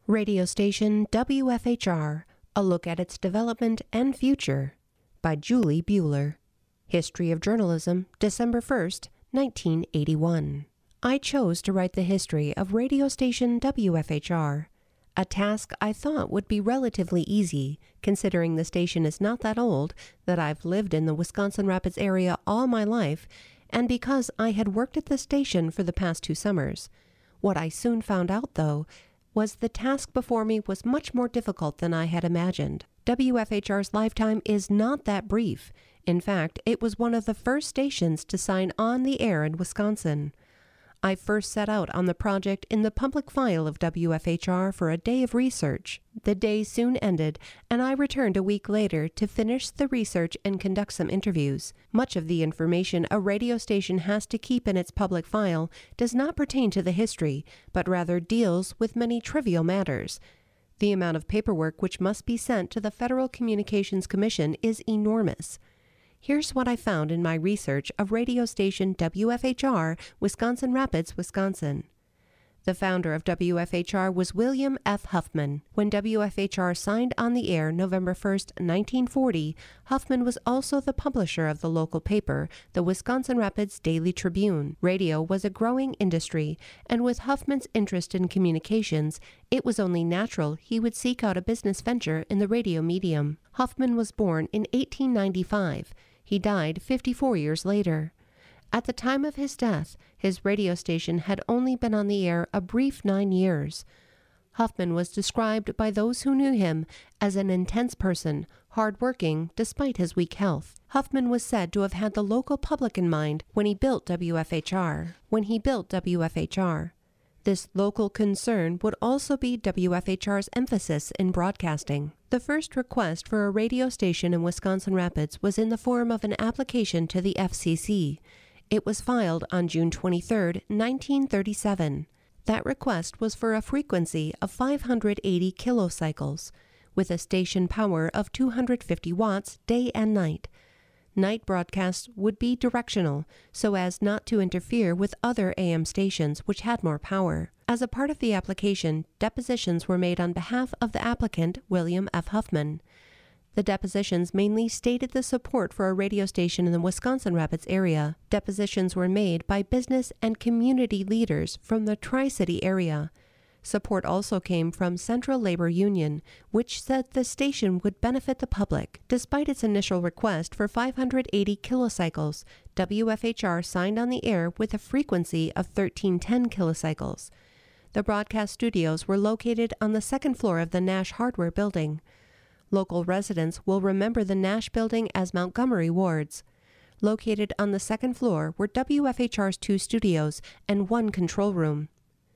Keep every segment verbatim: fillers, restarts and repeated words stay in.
Radio station W F H R, a look at its development and future, by Julie Bueller. History of Journalism, December first, nineteen eighty-one. I chose to write the history of radio station W F H R, a task I thought would be relatively easy, considering the station is not that old, that I've lived in the Wisconsin Rapids area all my life, and because I had worked at the station for the past two summers. What I soon found out, though, was the task before me was much more difficult than I had imagined. W F H R's lifetime is not that brief. In fact, it was one of the first stations to sign on the air in Wisconsin. I first set out on the project in the public file of W F H R for a day of research. The day soon ended, and I returned a week later to finish the research and conduct some interviews. Much of the information a radio station has to keep in its public file does not pertain to the history, but rather deals with many trivial matters. The amount of paperwork which must be sent to the Federal Communications Commission is enormous. Here's what I found in my research of radio station W F H R, Wisconsin Rapids, Wisconsin. The founder of W F H R was William F. Huffman. When W F H R signed on the air November first, nineteen forty, Huffman was also the publisher of the local paper, the Wisconsin Rapids Daily Tribune. Radio was a growing industry, and with Huffman's interest in communications, it was only natural he would seek out a business venture in the radio medium. Huffman was born in eighteen ninety-five. He died fifty-four years later. At the time of his death, his radio station had only been on the air a brief nine years. Huffman was described by those who knew him as an intense person, hard-working despite his weak health. Huffman was said to have had the local public in mind when he built W F H R. When he built W F H R. This local concern would also be W F H R's emphasis in broadcasting. The first request for a radio station in Wisconsin Rapids was in the form of an application to the F C C. It was filed on June twenty-third, nineteen thirty-seven. That request was for a frequency of five hundred eighty kilocycles, with a station power of two hundred fifty watts day and night. Night broadcasts would be directional, so as not to interfere with other A M stations which had more power. As a part of the application, depositions were made on behalf of the applicant, William F. Huffman. The depositions mainly stated the support for a radio station in the Wisconsin Rapids area. Depositions were made by business and community leaders from the Tri-City area. Support also came from Central Labor Union, which said the station would benefit the public. Despite its initial request for five hundred eighty kilocycles, W F H R signed on the air with a frequency of thirteen ten kilocycles. The broadcast studios were located on the second floor of the Nash Hardware Building. Local residents will remember the Nash Building as Montgomery Wards. Located on the second floor were W F H R's two studios and one control room.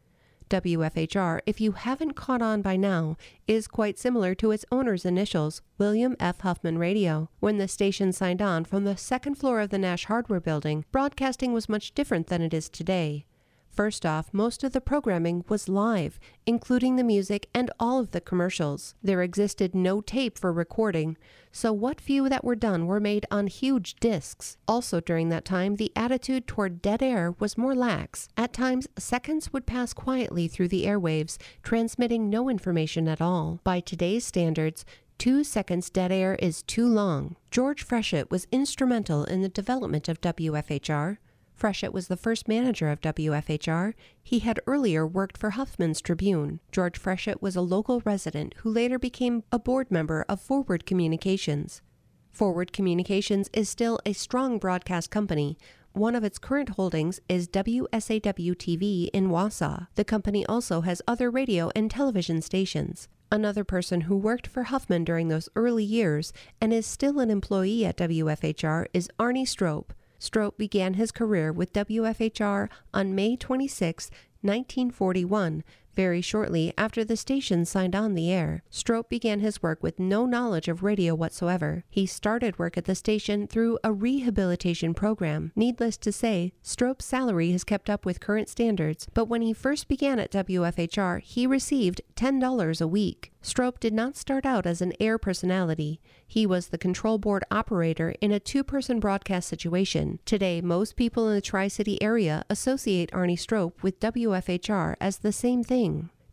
W F H R, if you haven't caught on by now, is quite similar to its owner's initials, William F. Huffman Radio. When the station signed on from the second floor of the Nash Hardware Building, broadcasting was much different than it is today. First off, most of the programming was live, including the music and all of the commercials. There existed no tape for recording, so what few that were done were made on huge discs. Also during that time, the attitude toward dead air was more lax. At times, seconds would pass quietly through the airwaves, transmitting no information at all. By today's standards, Two seconds dead air is too long. George Freshett was instrumental in the development of W F H R. Freshett was the first manager of W F H R. He had earlier worked for Huffman's Tribune. George Freshett was a local resident who later became a board member of Forward Communications. Forward Communications is still a strong broadcast company. One of its current holdings is W S A W T V in Wausau. The company also has other radio and television stations. Another person who worked for Huffman during those early years and is still an employee at W F H R is Arnie Strope. Strope began his career with W F H R on May twenty-sixth, nineteen forty-one, very shortly after the station signed on the air. Strope began his work with no knowledge of radio whatsoever. He started work at the station through a rehabilitation program. Needless to say, Strope's salary has kept up with current standards, but when he first began at W F H R, he received ten dollars a week. Strope did not start out as an air personality. He was the control board operator in a two-person broadcast situation. Today, most people in the Tri-City area associate Arnie Strope with W F H R as the same thing.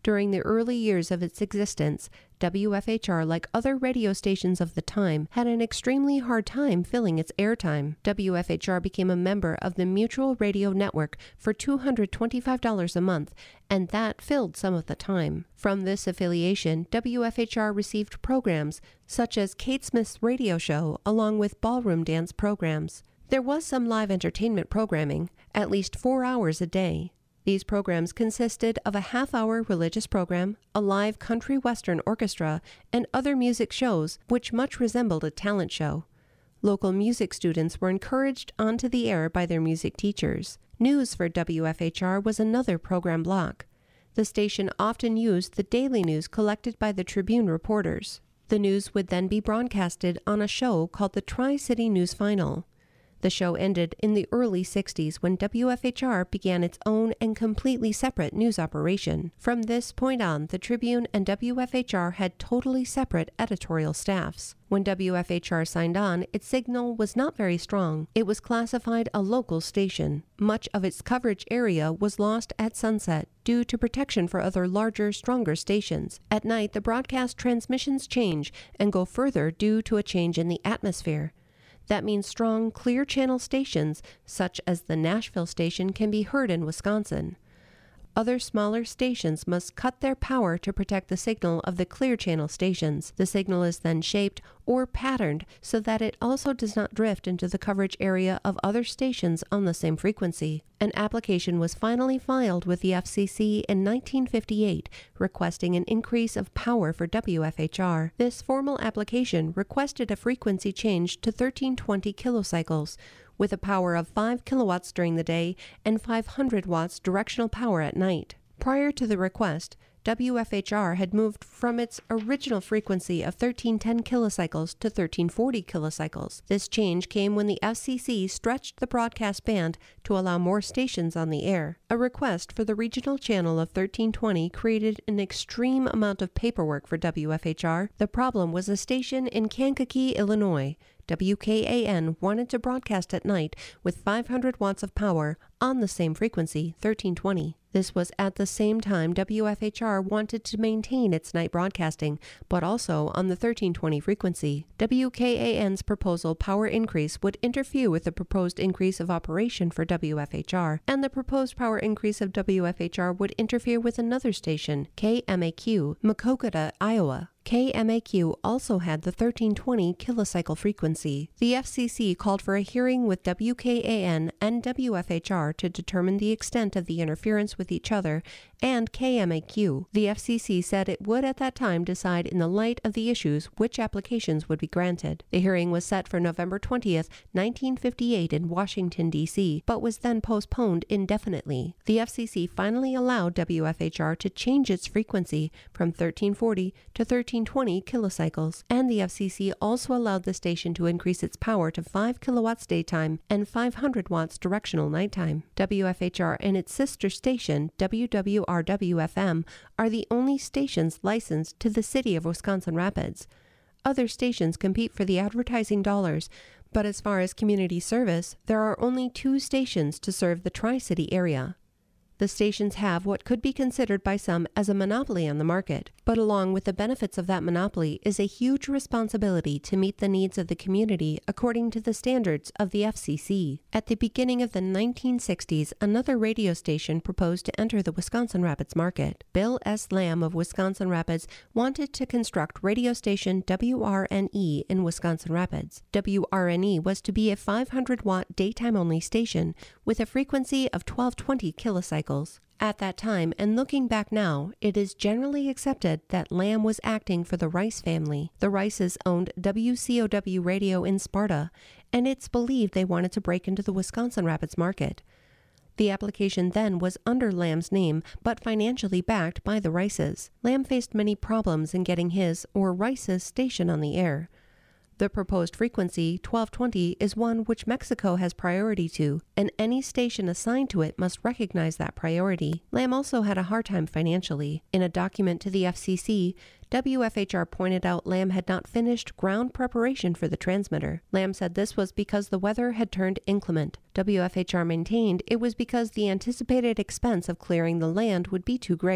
During the early years of its existence, W F H R, like other radio stations of the time, had an extremely hard time filling its airtime. W F H R became a member of the Mutual Radio Network for two hundred twenty-five dollars a month, and that filled some of the time. From this affiliation, W F H R received programs such as Kate Smith's radio show, along with ballroom dance programs. There was some live entertainment programming, at least four hours a day. These programs consisted of a half-hour religious program, a live country western orchestra, and other music shows which much resembled a talent show. Local music students were encouraged onto the air by their music teachers. News for W F H R was another program block. The station often used the daily news collected by the Tribune reporters. The news would then be broadcasted on a show called the Tri-City News Final. The show ended in the early sixties when W F H R began its own and completely separate news operation. From this point on, the Tribune and W F H R had totally separate editorial staffs. When W F H R signed on, its signal was not very strong. It was classified a local station. Much of its coverage area was lost at sunset due to protection for other larger, stronger stations. At night, the broadcast transmissions change and go further due to a change in the atmosphere. That means strong, clear channel stations, such as the Nashville station, can be heard in Wisconsin. Other smaller stations must cut their power to protect the signal of the clear channel stations. The signal is then shaped or patterned so that it also does not drift into the coverage area of other stations on the same frequency. An application was finally filed with the F C C in nineteen fifty-eight, requesting an increase of power for W F H R. This formal application requested a frequency change to thirteen twenty kilocycles, with a power of five kilowatts during the day and five hundred watts directional power at night. Prior to the request, W F H R had moved from its original frequency of thirteen ten kilocycles to thirteen forty kilocycles. This change came when the F C C stretched the broadcast band to allow more stations on the air. A request for the regional channel of thirteen twenty created an extreme amount of paperwork for W F H R. The problem was a station in Kankakee, Illinois. W K A N wanted to broadcast at night with five hundred watts of power on the same frequency, thirteen twenty. This was at the same time W F H R wanted to maintain its night broadcasting, but also on the thirteen twenty frequency. W K A N's proposal power increase would interfere with the proposed increase of operation for W F H R, and the proposed power increase of W F H R would interfere with another station, K M A Q, Maquoketa, Iowa. K M A Q also had the thirteen twenty kilocycle frequency. The F C C called for a hearing with W K A N and W F H R to determine the extent of the interference with each other and K M A Q. The F C C said it would at that time decide in the light of the issues which applications would be granted. The hearing was set for November twentieth, nineteen fifty-eight in Washington, D C, but was then postponed indefinitely. The F C C finally allowed W F H R to change its frequency from thirteen forty to thirteen twenty kilocycles, and the F C C also allowed the station to increase its power to five kilowatts daytime and five hundred watts directional nighttime. W F H R and its sister station, W W R W F M, are the only stations licensed to the city of Wisconsin Rapids. Other stations compete for the advertising dollars, but as far as community service, there are only two stations to serve the Tri-City area. The stations have what could be considered by some as a monopoly on the market, but along with the benefits of that monopoly is a huge responsibility to meet the needs of the community according to the standards of the F C C. At the beginning of the nineteen sixties, another radio station proposed to enter the Wisconsin Rapids market. Bill S. Lamb of Wisconsin Rapids wanted to construct radio station W R N E in Wisconsin Rapids. W R N E was to be a five hundred watt daytime-only station with a frequency of twelve twenty kilocycles. At that time, and looking back now, it is generally accepted that Lamb was acting for the Rice family. The Rices owned W C O W Radio in Sparta, and it's believed they wanted to break into the Wisconsin Rapids market. The application then was under Lamb's name, but financially backed by the Rices. Lamb faced many problems in getting his, or Rice's, station on the air. The proposed frequency, twelve twenty, is one which Mexico has priority to, and any station assigned to it must recognize that priority. Lamb also had a hard time financially. In a document to the F C C, W F H R pointed out Lamb had not finished ground preparation for the transmitter. Lamb said this was because the weather had turned inclement. W F H R maintained it was because the anticipated expense of clearing the land would be too great.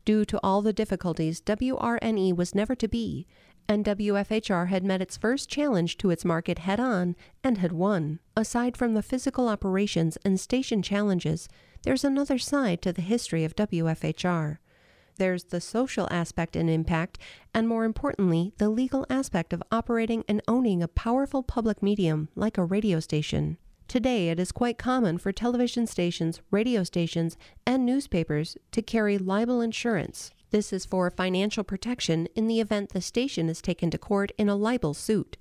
Due to all the difficulties, W R N E was never to be, and W F H R had met its first challenge to its market head-on and had won. Aside from the physical operations and station challenges, there's another side to the history of W F H R. There's the social aspect and impact, and more importantly, the legal aspect of operating and owning a powerful public medium like a radio station. Today, it is quite common for television stations, radio stations, and newspapers to carry libel insurance. This is for financial protection in the event the station is taken to court in a libel suit.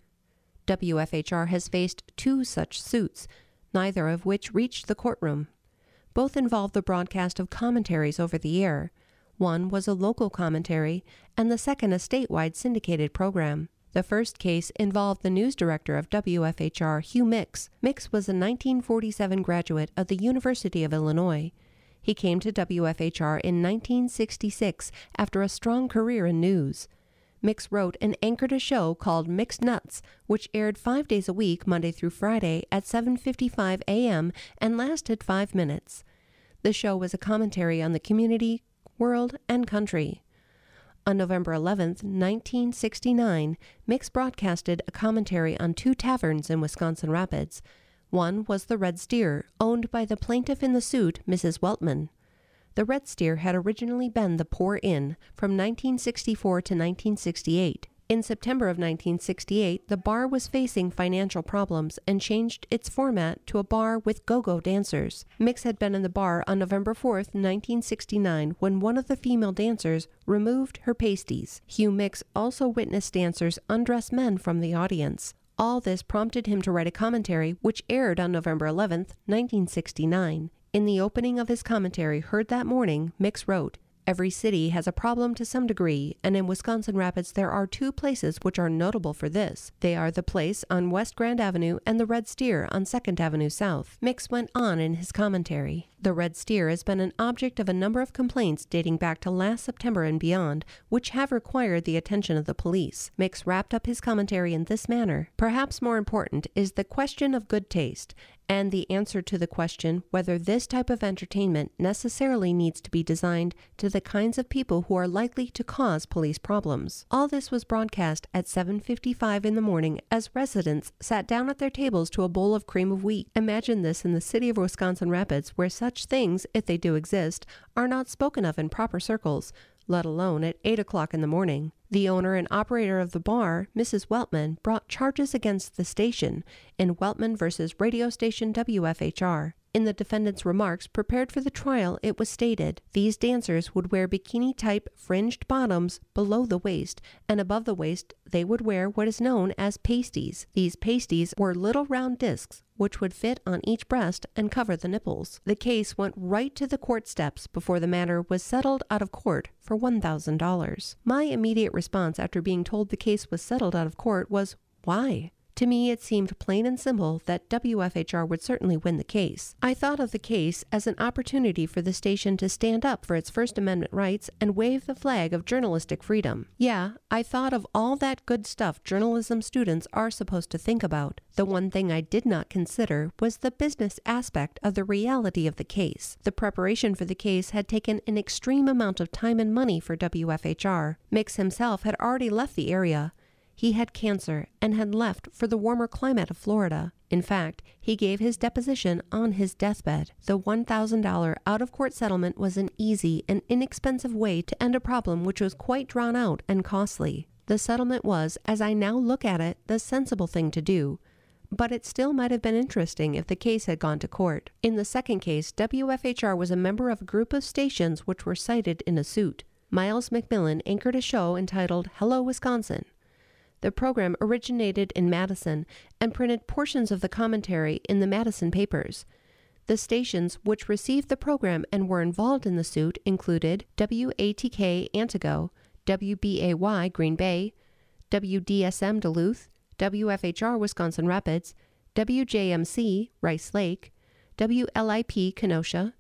W F H R has faced two such suits, neither of which reached the courtroom. Both involved the broadcast of commentaries over the air. One was a local commentary, and the second a statewide syndicated program. The first case involved the news director of W F H R, Hugh Mix. Mix was a nineteen forty-seven graduate of the University of Illinois. He came to W F H R in nineteen sixty-six after a strong career in news. Mix wrote and anchored a show called Mix Nuts, which aired five days a week, Monday through Friday, at seven fifty-five a.m. and lasted five minutes. The show was a commentary on the community, world, and country. On November eleventh, nineteen sixty-nine, Mix broadcasted a commentary on two taverns in Wisconsin Rapids. One was the Red Steer, owned by the plaintiff in the suit, Missus Weltman. The Red Steer had originally been the Poor Inn from nineteen sixty-four to nineteen sixty-eight. In September of nineteen sixty-eight, the bar was facing financial problems and changed its format to a bar with go-go dancers. Mix had been in the bar on November fourth, nineteen sixty-nine, when one of the female dancers removed her pasties. Hugh Mix also witnessed dancers undress men from the audience. All this prompted him to write a commentary which aired on November eleventh, nineteen sixty-nine. In the opening of his commentary heard that morning, Mix wrote, "Every city has a problem to some degree, and in Wisconsin Rapids there are two places which are notable for this. They are the place on West Grand Avenue and the Red Steer on Second Avenue South." Mix went on in his commentary. The Red Steer has been an object of a number of complaints dating back to last September and beyond, which have required the attention of the police. Mix wrapped up his commentary in this manner. Perhaps more important is the question of good taste, and the answer to the question whether this type of entertainment necessarily needs to be designed to the kinds of people who are likely to cause police problems. All this was broadcast at seven fifty-five in the morning as residents sat down at their tables to a bowl of cream of wheat. Imagine this in the city of Wisconsin Rapids, where such things, if they do exist, are not spoken of in proper circles, let alone at eight o'clock in the morning. The owner and operator of the bar, Missus Weltman, brought charges against the station in Weltman versus radio station W F H R. In the defendant's remarks prepared for the trial, it was stated, these dancers would wear bikini-type fringed bottoms below the waist, and above the waist they would wear what is known as pasties. These pasties were little round discs which would fit on each breast and cover the nipples. The case went right to the court steps before the matter was settled out of court for one thousand dollars. My immediate response after being told the case was settled out of court was, why? To me, it seemed plain and simple that W F H R would certainly win the case. I thought of the case as an opportunity for the station to stand up for its First Amendment rights and wave the flag of journalistic freedom. Yeah, I thought of all that good stuff journalism students are supposed to think about. The one thing I did not consider was the business aspect of the reality of the case. The preparation for the case had taken an extreme amount of time and money for W F H R. Mix himself had already left the area. He had cancer and had left for the warmer climate of Florida. In fact, he gave his deposition on his deathbed. The one thousand dollars out-of-court settlement was an easy and inexpensive way to end a problem which was quite drawn out and costly. The settlement was, as I now look at it, the sensible thing to do. But it still might have been interesting if the case had gone to court. In the second case, W F H R was a member of a group of stations which were cited in a suit. Miles McMillan anchored a show entitled Hello, Wisconsin. The program originated in Madison and printed portions of the commentary in the Madison papers. The stations which received the program and were involved in the suit included W A T K Antigo, W B A Y Green Bay, W D S M Duluth, W F H R Wisconsin Rapids, W J M C Rice Lake, W L I P Kenosha,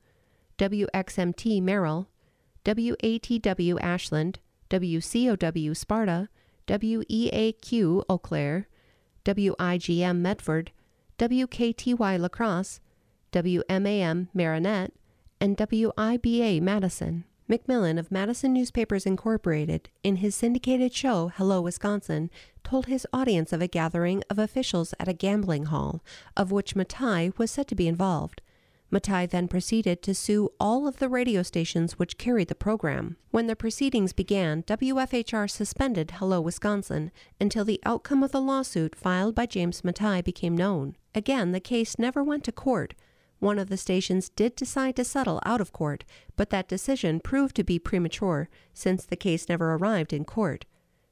W X M T Merrill, W A T W Ashland, W C O W Sparta, W E A Q Eau Claire, W I G M Medford, W K T Y La Crosse, W M A M Marinette, and W I B A Madison. McMillan of Madison Newspapers Incorporated, in his syndicated show Hello, Wisconsin, told his audience of a gathering of officials at a gambling hall, of which Mattei was said to be involved. Mattei then proceeded to sue all of the radio stations which carried the program. When the proceedings began, W F H R suspended Hello, Wisconsin until the outcome of the lawsuit filed by James Mattei became known. Again, the case never went to court. One of the stations did decide to settle out of court, but that decision proved to be premature since the case never arrived in court.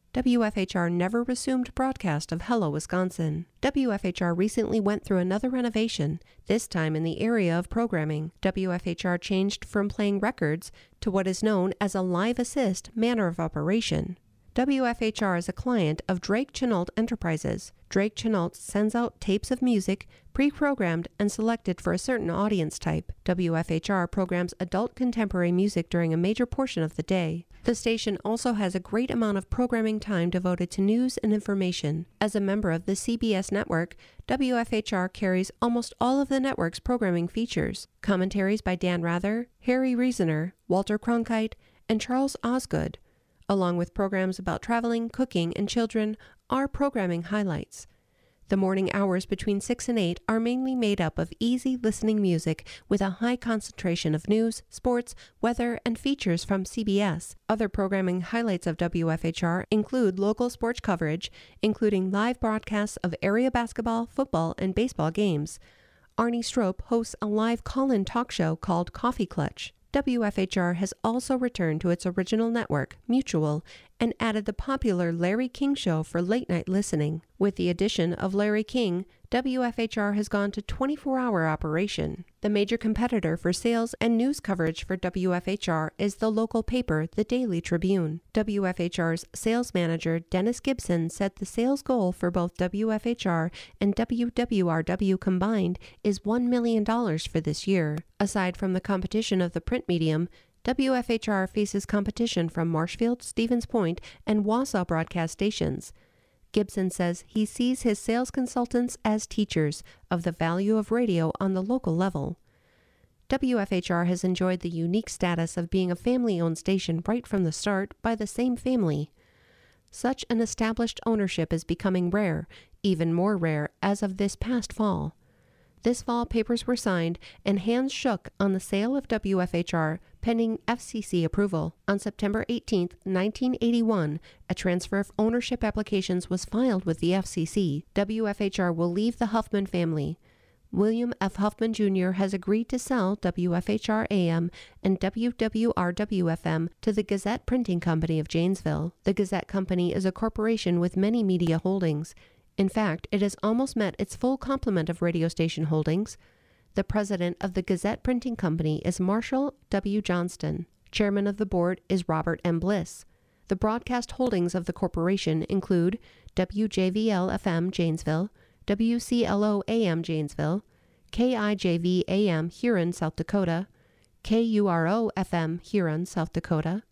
W F H R never resumed broadcast of Hello, Wisconsin. W F H R recently went through another renovation, this time in the area of programming. W F H R changed from playing records to what is known as a live assist manner of operation. W F H R is a client of Drake Chenault Enterprises. Drake Chenault sends out tapes of music, pre-programmed and selected for a certain audience type. W F H R programs adult contemporary music during a major portion of the day. The station also has a great amount of programming time devoted to news and information. As a member of the C B S network, W F H R carries almost all of the network's programming features. Commentaries by Dan Rather, Harry Reasoner, Walter Cronkite, and Charles Osgood, along with programs about traveling, cooking, and children, are programming highlights. The morning hours between six and eight are mainly made up of easy listening music with a high concentration of news, sports, weather, and features from C B S. Other programming highlights of W F H R include local sports coverage, including live broadcasts of area basketball, football, and baseball games. Arnie Strope hosts a live call-in talk show called Coffee Clutch. W F H R has also returned to its original network, Mutual, and added the popular Larry King Show for late-night listening. With the addition of Larry King, W F H R has gone to twenty-four hour operation. The major competitor for sales and news coverage for W F H R is the local paper, the Daily Tribune. W F H R's sales manager, Dennis Gibson, said the sales goal for both W F H R and W W R W combined is one million dollars for this year. Aside from the competition of the print medium, W F H R faces competition from Marshfield, Stevens Point, and Wausau broadcast stations. Gibson says he sees his sales consultants as teachers of the value of radio on the local level. W F H R has enjoyed the unique status of being a family-owned station right from the start by the same family. Such an established ownership is becoming rare, even more rare as of this past fall. This fall, papers were signed and hands shook on the sale of W F H R pending F C C approval. On September eighteenth, nineteen eighty-one, a transfer of ownership applications was filed with the F C C. W F H R will leave the Huffman family. William F. Huffman Junior has agreed to sell W F H R A M and W W R W F M to the Gazette Printing Company of Janesville. The Gazette Company is a corporation with many media holdings. In fact, it has almost met its full complement of radio station holdings. The president of the Gazette Printing Company is Marshall W. Johnston. Chairman of the board is Robert M. Bliss. The broadcast holdings of the corporation include W J V L F M Janesville, W C L O A M Janesville, K I J V A M Huron, South Dakota, K U R O F M Huron, South Dakota,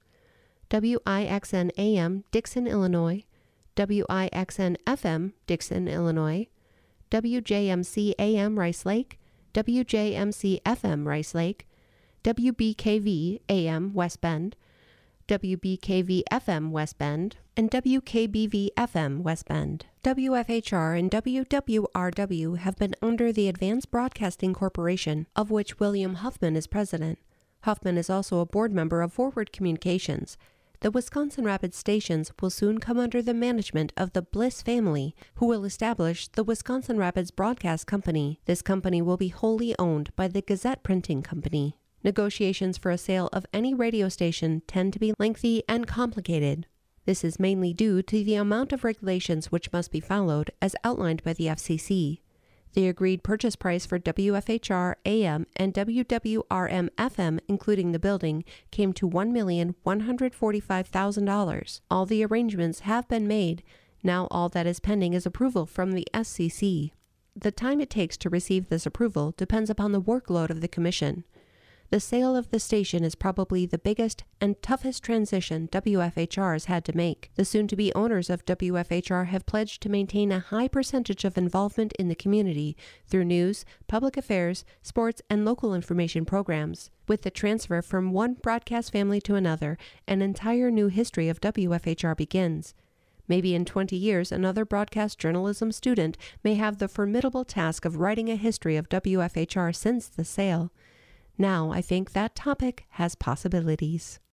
W I X N A M Dixon, Illinois, W I X N F M Dixon, Illinois, W J M C A M Rice Lake, W J M C F M Rice Lake, W B K V A M West Bend, W B K V F M West Bend, and W K B V F M West Bend. W F H R and W W R W have been under the Advanced Broadcasting Corporation, of which William Huffman is president. Huffman is also a board member of Forward Communications. The Wisconsin Rapids stations will soon come under the management of the Bliss family, who will establish the Wisconsin Rapids Broadcast Company. This company will be wholly owned by the Gazette Printing Company. Negotiations for a sale of any radio station tend to be lengthy and complicated. This is mainly due to the amount of regulations which must be followed as outlined by the F C C. The agreed purchase price for W F H R A M and W W R M F M, including the building, came to one million one hundred forty-five thousand dollars. All the arrangements have been made. Now all that is pending is approval from the S C C. The time it takes to receive this approval depends upon the workload of the Commission. The sale of the station is probably the biggest and toughest transition W F H R has had to make. The soon-to-be owners of W F H R have pledged to maintain a high percentage of involvement in the community through news, public affairs, sports, and local information programs. With the transfer from one broadcast family to another, an entire new history of W F H R begins. Maybe in twenty years, another broadcast journalism student may have the formidable task of writing a history of W F H R since the sale. Now I think that topic has possibilities.